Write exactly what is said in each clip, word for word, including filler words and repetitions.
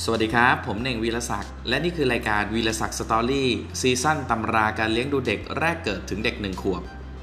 สวัสดีครับผมเน่งวีรศักดิ์และนี่คือรายการวีรศักดิ์สตอรี่ซีซั่นตำราการเลี้ยงดูเด็กแรกเกิดถึงเด็กหนึ่งขวบ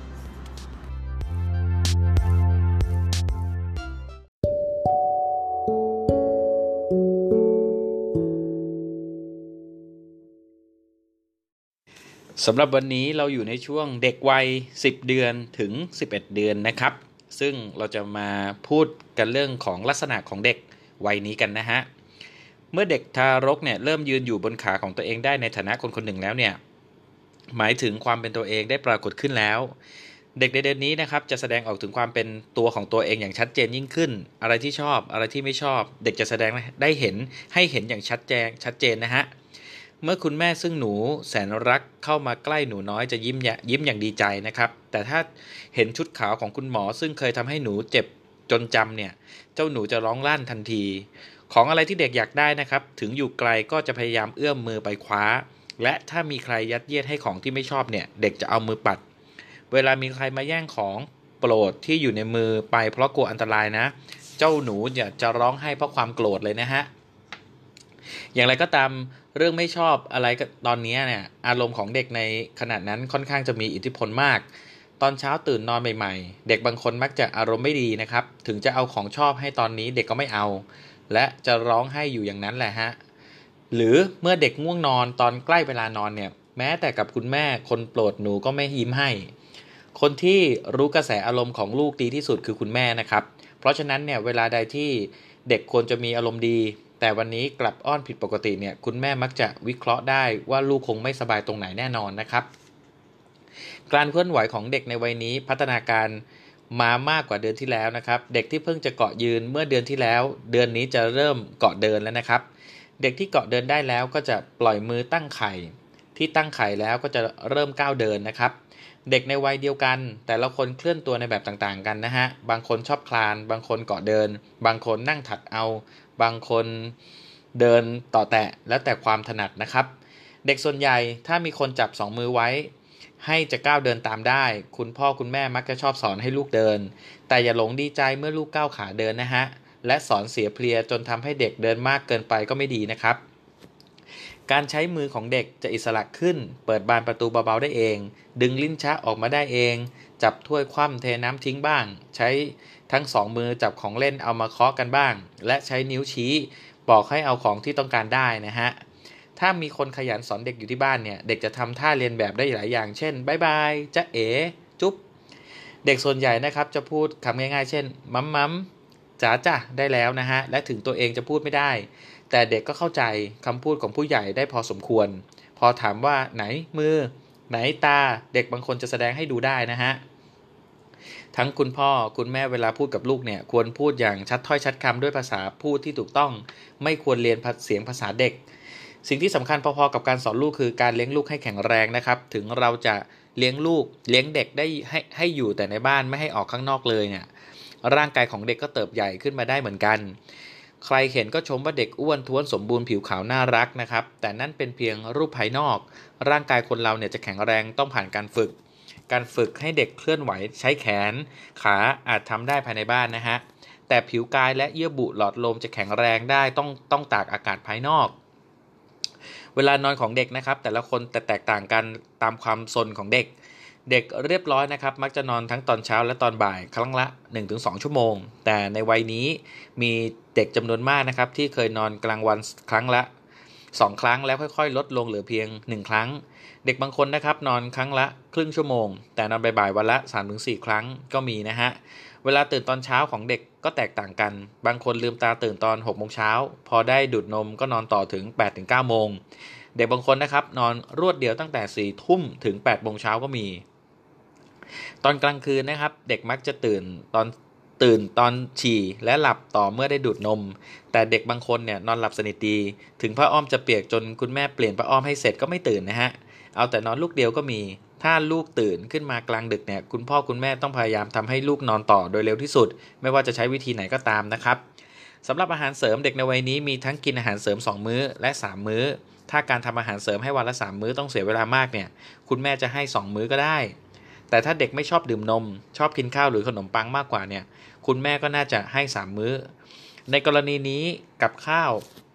สำหรับวันนี้เราอยู่ในช่วงเด็กวัยสิบเดือนถึงสิบเอ็ดเดือนนะครับซึ่งเราจะมาพูดกันเรื่องของลักษณะของเด็กวัยนี้กันนะฮะเมื่อเด็กทารกเนี่ยเริ่มยืนอยู่บนขาของตัวเองได้ในฐานะคนคนหนึ่งแล้วเนี่ยหมายถึงความเป็นตัวเองได้ปรากฏขึ้นแล้วเด็กในเดือนนี้นะครับจะแสดงออกถึงความเป็นตัวของตัวเองอย่างชัดเจนยิ่งขึ้นอะไรที่ชอบอะไรที่ไม่ชอบเด็กจะแสดงได้เห็นให้เห็นอย่างชัดแจ้งชัดเจนนะฮะเมื่อคุณแม่ซึ่งหนูแสนรักเข้ามาใกล้หนูน้อยจะยิ้มยิ้มอย่างดีใจนะครับแต่ถ้าเห็นชุดขาวของคุณหมอซึ่งเคยทำให้หนูเจ็บจนจำเนี่ยเจ้าหนูจะร้องลั่นทันทีของอะไรที่เด็กอยากได้นะครับถึงอยู่ไกลก็จะพยายามเอื้อมมือไปคว้าและถ้ามีใครยัดเยียดให้ของที่ไม่ชอบเนี่ยเด็กจะเอามือปัดเวลามีใครมาแย่งของโปรดที่อยู่ในมือไปเพราะกลัวอันตรายนะเจ้าหนูจะจะร้องไห้เพราะความโกรธเลยนะฮะอย่างไรก็ตามเรื่องไม่ชอบอะไรตอนนี้เนี่ยอารมณ์ของเด็กในขณะนั้นค่อนข้างจะมีอิทธิพลมากตอนเช้าตื่นนอนใหม่ๆเด็กบางคนมักจะอารมณ์ไม่ดีนะครับถึงจะเอาของชอบให้ตอนนี้เด็กก็ไม่เอาและจะร้องไห้อยู่อย่างนั้นแหละฮะหรือเมื่อเด็กง่วงนอนตอนใกล้เวลานอนเนี่ยแม้แต่กับคุณแม่คนโปรดหนูก็ไม่ยิ้มให้คนที่รู้กระแสอารมณ์ของลูกดีที่สุดคือคุณแม่นะครับเพราะฉะนั้นเนี่ยเวลาใดที่เด็กควรจะมีอารมณ์ดีแต่วันนี้กลับอ้อนผิดปกติเนี่ยคุณแม่มักจะวิเคราะห์ได้ว่าลูกคงไม่สบายตรงไหนแน่นอนนะครับการเคลื่อนไหวของเด็กในวัยนี้พัฒนาการมามากกว่าเดือนที่แล้วนะครับเด็กที่เพิ่งจะเกาะยืนเมื่อเดือนที่แล้วเดือนนี้จะเริ่มเกาะเดินแล้วนะครับเด็กที่เกาะเดินได้แล้วก็จะปล่อยมือตั้งไข่ที่ตั้งไข่แล้วก็จะเริ่มก้าวเดินนะครับเด็กในวัยเดียวกันแต่ละคนเคลื่อนตัวในแบบต่างๆกันนะฮะบางคนชอบคลานบางคนเกาะเดินบางคนนั่งถัดเอาบางคนเดินต่อแตะแล้วแต่ความถนัดนะครับเด็กส่วนใหญ่ถ้ามีคนจับสองมือไว้ให้จะก้าวเดินตามได้คุณพ่อคุณแม่มักจะชอบสอนให้ลูกเดินแต่อย่าหลงดีใจเมื่อลูกก้าวขาเดินนะฮะและสอนเสียเพลียจนทำให้เด็กเดินมากเกินไปก็ไม่ดีนะครับการใช้มือของเด็กจะอิสระขึ้นเปิดบานประตูเบาๆได้เองดึงลิ้นชักออกมาได้เองจับถ้วยคว่ำเทน้ำทิ้งบ้างใช้ทั้งสองมือจับของเล่นเอามาเคาะกันบ้างและใช้นิ้วชี้บอกให้เอาของที่ต้องการได้นะฮะถ้ามีคนขยันสอนเด็กอยู่ที่บ้านเนี่ยเด็กจะทำท่าเรียนแบบได้หลายอย่างเช่นบ๊ายบายจ๊ะเอ๋จุ๊บเด็กส่วนใหญ่นะครับจะพูดคำง่ายๆเช่นมัมมัมจ๋าจ้ะได้แล้วนะฮะและถึงตัวเองจะพูดไม่ได้แต่เด็กก็เข้าใจคำพูดของผู้ใหญ่ได้พอสมควรพอถามว่าไหนมือไหนตาเด็กบางคนจะแสดงให้ดูได้นะฮะทั้งคุณพ่อคุณแม่เวลาพูดกับลูกเนี่ยควรพูดอย่างชัดถ้อยชัดคำด้วยภาษาพูดที่ถูกต้องไม่ควรเรียนเสียงภาษาเด็กสิ่งที่สำคัญพอๆกับการสอนลูกคือการเลี้ยงลูกให้แข็งแรงนะครับถึงเราจะเลี้ยงลูกเลี้ยงเด็กได้ให้ให้อยู่แต่ในบ้านไม่ให้ออกข้างนอกเลยเนี่ยร่างกายของเด็กก็เติบใหญ่ขึ้นมาได้เหมือนกันใครเห็นก็ชมว่าเด็กอ้วนท้วนสมบูรณ์ผิวขาวน่ารักนะครับแต่นั่นเป็นเพียงรูปภายนอกร่างกายคนเราเนี่ยจะแข็งแรงต้องผ่านการฝึกการฝึกให้เด็กเคลื่อนไหวใช้แขนขาอาจทำได้ภายในบ้านนะฮะแต่ผิวกายและเยื่อบุหลอดลมจะแข็งแรงได้ต้องต้องตากอากาศภายนอกเวลานอนของเด็กนะครับแต่ละคนแต่แตกต่างกันตามความซนของเด็กเด็กเรียบร้อยนะครับมักจะนอนทั้งตอนเช้าและตอนบ่ายครั้งละ หนึ่งถึงสอง ชั่วโมงแต่ในวัยนี้มีเด็กจำนวนมากนะครับที่เคยนอนกลางวันครั้งละสองครั้งแล้วค่อยๆลดลงเหลือเพียงหนึ่งครั้งเด็กบางคนนะครับนอนครั้งละครึ่งชั่วโมงแต่นอนบ่ายๆวันละ สามถึงสี่ ครั้งก็มีนะฮะเวลาตื่นตอนเช้าของเด็กก็แตกต่างกันบางคนลืมตาตื่นตอน หกโมงเช้าพอได้ดูดนมก็นอนต่อถึง แปดถึงเก้า โมงเด็กบางคนนะครับนอนรวดเดียวตั้งแต่ สี่ ทุ่มถึง แปด โมงเช้าก็มีตอนกลางคืนนะครับเด็กมักจะตื่นตอนตื่นตอนฉี่และหลับต่อเมื่อได้ดูดนมแต่เด็กบางคนเนี่ยนอนหลับสนิทดีถึงผ้าอ้อมจะเปียกจนคุณแม่เปลี่ยนผ้าอ้อมให้เสร็จก็ไม่ตื่นนะฮะเอาแต่นอนลูกเดียวก็มีถ้าลูกตื่นขึ้นมากลางดึกเนี่ยคุณพ่อคุณแม่ต้องพยายามทำให้ลูกนอนต่อโดยเร็วที่สุดไม่ว่าจะใช้วิธีไหนก็ตามนะครับสำหรับอาหารเสริมเด็กในวัยนี้มีทั้งกินอาหารเสริมสองมื้อและสามมื้อถ้าการทำอาหารเสริมให้วันละสามมื้อต้องเสียเวลามากเนี่ยคุณแม่จะให้สองมื้อก็ได้แต่ถ้าเด็กไม่ชอบดื่มนมชอบกินข้าวหรือขนมปังมากกว่าเนี่ยคุณแม่ก็น่าจะให้สามมื้อในกรณีนี้กับข้าว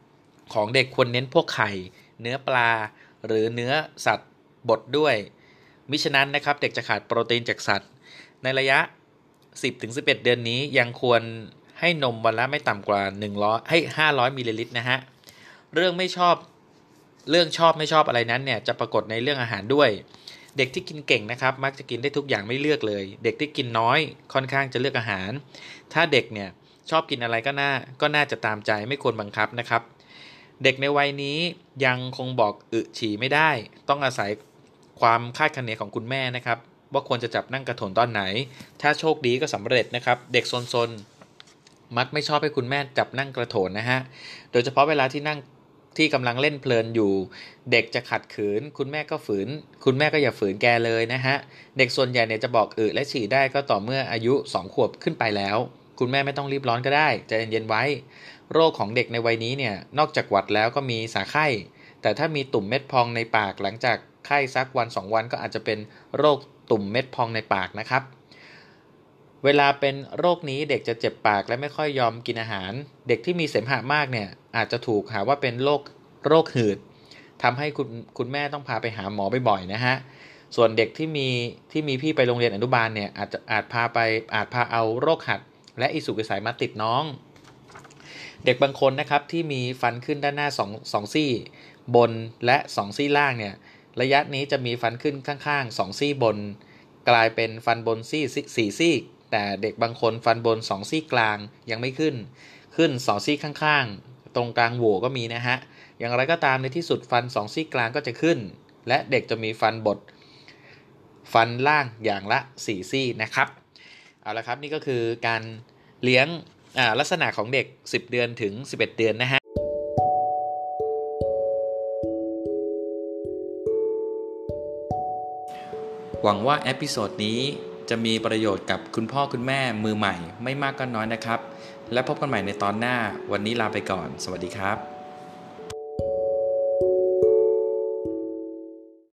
ของเด็กควรเน้นพวกไข่เนื้อปลาหรือเนื้อสัตว์บดด้วยมิฉะนั้นนะครับเด็กจะขาดโปรตีนจากสัตว์ในระยะ สิบถึงสิบเอ็ด เดือนนี้ยังควรให้นมวันละไม่ต่ำกว่าหนึ่งร้อยให้ห้าร้อยมิลลิลิตรนะฮะเรื่องไม่ชอบเรื่องชอบไม่ชอบอะไรนั้นเนี่ยจะปรากฏในเรื่องอาหารด้วยเด็กที่กินเก่งนะครับมักจะกินได้ทุกอย่างไม่เลือกเลยเด็กที่กินน้อยค่อนข้างจะเลือกอาหารถ้าเด็กเนี่ยชอบกินอะไรก็น่าก็น่าจะตามใจไม่ควรบังคับนะครับเด็กในวัยนี้ยังคงบอกอึฉี่ไม่ได้ต้องอาศัยความคาดคะเนของคุณแม่นะครับว่าควรจะจับนั่งกระโถนตอนไหนถ้าโชคดีก็สำเร็จนะครับเด็กซนๆมักไม่ชอบให้คุณแม่จับนั่งกระโถนนะฮะโดยเฉพาะเวลาที่นั่งที่กำลังเล่นเพลินอยู่เด็กจะขัดขืนคุณแม่ก็ฝืนคุณแม่ก็อย่าฝืนแกเลยนะฮะเด็กส่วนใหญ่เนี่ยจะบอกอึและฉี่ได้ก็ต่อเมื่ออายุสองขวบขึ้นไปแล้วคุณแม่ไม่ต้องรีบร้อนก็ได้ใจเย็นๆไว้โรคของเด็กในวัยนี้เนี่ยนอกจากหวัดแล้วก็มีสาไข้แต่ถ้ามีตุ่มเม็ดพองในปากหลังจากไข้สักวันสองวันก็อาจจะเป็นโรคตุ่มเม็ดพองในปากนะครับเวลาเป็นโรคนี้เด็กจะเจ็บปากและไม่ค่อยยอมกินอาหารเด็กที่มีเสมหะมากเนี่ยอาจจะถูกหาว่าเป็นโรคโรคหืดทำให้คุณคุณแม่ต้องพาไปหาหมอบ่อยๆนะฮะส่วนเด็กที่มีที่มีพี่ไปโรงเรียนอนุบาลเนี่ยอาจจะอาจพาไปอาจพาเอาโรคหัดและอิสุกอิสัยมาติดน้องเด็กบางคนนะครับที่มีฟันขึ้นด้านหน้าสอง สองซี่บนและสองซี่ล่างเนี่ยระยะนี้จะมีฟันขึ้นข้างๆสองซี่บนกลายเป็นฟันบนซี่สี่ซี่แต่เด็กบางคนฟันบนสองซี่กลางยังไม่ขึ้นขึ้นสองซี่ข้างๆตรงกลางโหว่ก็มีนะฮะอย่างไรก็ตามในที่สุดฟันสองซี่กลางก็จะขึ้นและเด็กจะมีฟันบดฟันล่างอย่างละสี่ซี่นะครับเอาละครับนี่ก็คือการเลี้ยงลักษณะของเด็กสิบเดือนถึงสิบเอ็ดเดือนนะฮะหวังว่าเอพิโซดนี้จะมีประโยชน์กับคุณพ่อคุณแม่มือใหม่ไม่มากก็น้อยนะครับและพบกันใหม่ในตอนหน้าวันนี้ลาไปก่อนสวัสดีครับ